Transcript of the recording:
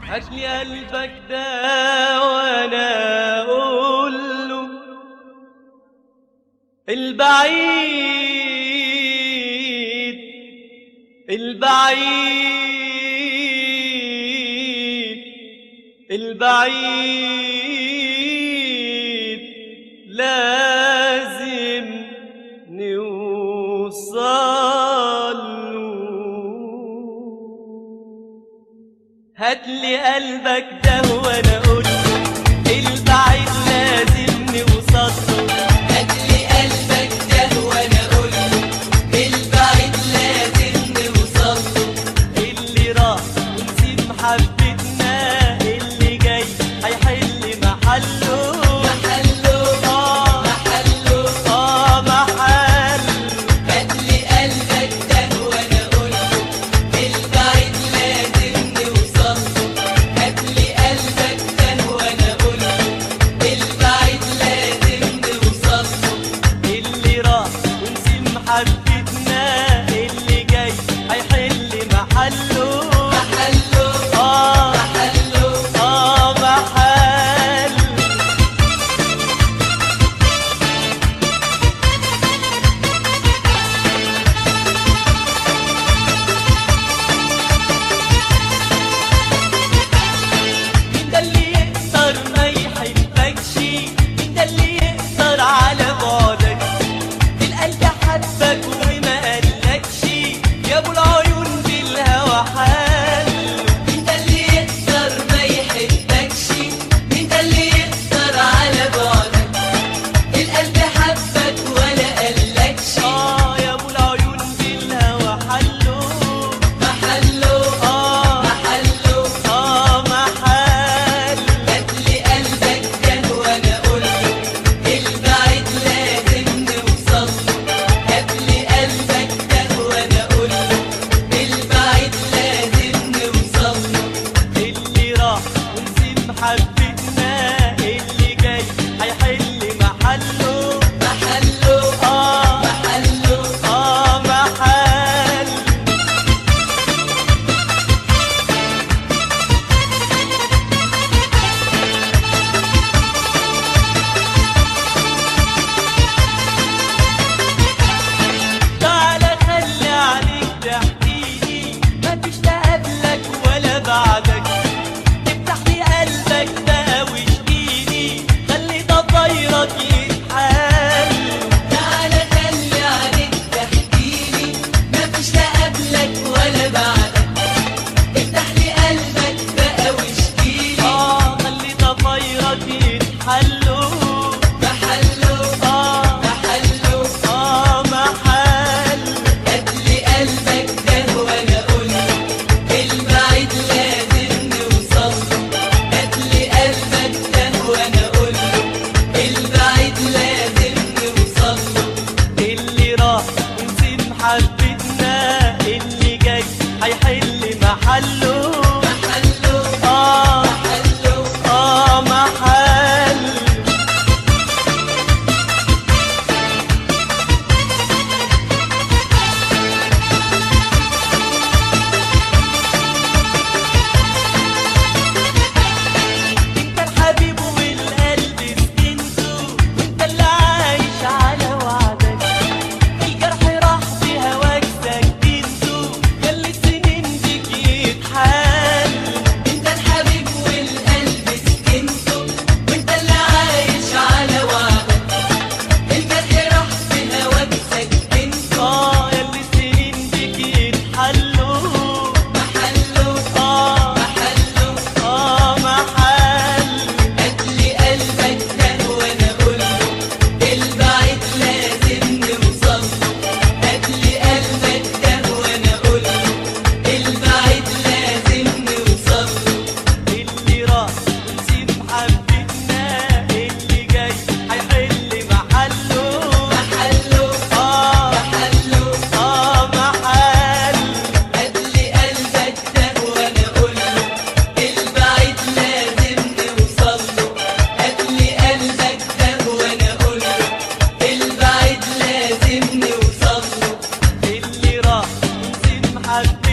هاتلي قلبك ده وانا اقول له البعيد البعيد البعيد لازم نوصل له. هاتلي قلبك ده وانا اقول له البعيد لازم نوصل له. هاتلي قلبك ده وانا اقول له البعيد لازم نوصل له. اللي راح ونسيب محبتنا اللي جاي هيحل محله محله محل. هاتلي قلبك ده وانا اقول له البعيد لازم نوصل له. هاتلي قلبك ده وانا اقول له البعيد لازم نوصل له. اللي راح ونسيب محبتنا اللي جاي هيحل محله محله محل. مين ده اللي يقدر ما يحبكش؟ مين ده اللي يقدر على بعدك؟ القلب حبك وما قالكش يا ابو العيون بالهوى حال. مين ده اللي يقدر ما يحبكش؟ مين ده اللي يقدر على بعدك؟ القلب حبك ولا قالكش يا ابو العيون بالهوى حله محله محل. هاتلي قلبك ده وانا اقول له البعيد لازم نوصل له. هاتلي قلبك ده وانا اقول له البعيد لازم نوصل له. اللي راح ونسيب محبتنا اللي جاي هيحل محله محله محل. تعالى خلي عليك تحكيلي مفيش لا قبلك ولا بعدك. افتح لي قلبك بقى واشكيلي خلي ضفايرك يتحل. تعالى خلي عليك تحكيلي مفيش لا قبلك ولا بعدك. افتح لي قلبك بقى واشكيلي خلي ضفايرك يتحلوا محله محل. هاتلي قلبك ده وانا اقول له البعيد لازم نوصل له. هاتلي قلبك ده وانا اقول له البعيد لازم نوصل له. اللي راح ونسيب محبتنا اللي جاي هيحل محله محله محل. انت الحبيب والقلب سكنته وانت اللي عايش على وعدك. الجرح راح بهواك سكنته خلي السنين بيك يتحل. انت الحبيب والقلب سكنته وانت اللي عايش على وعدك. الجرح راح في هواك سكنته ياللي السنين بيك يتحلوا محله محل. هاتلي قلبك ده وانا اقول له البعيد لازم نوصل له. هاتلي قلبك ده وانا اقول له البعيد لازم نوصل له. اللي راح ونسيب محبتنا اللي جاي هيحل محله محله محل. هاتلي قلبك ده وانا اقول له البعيد لازم نوصل له. هاتلي قلبك ده وانا اقول له البعيد لازم نوصل له. اللي راح ونسيب محبتنا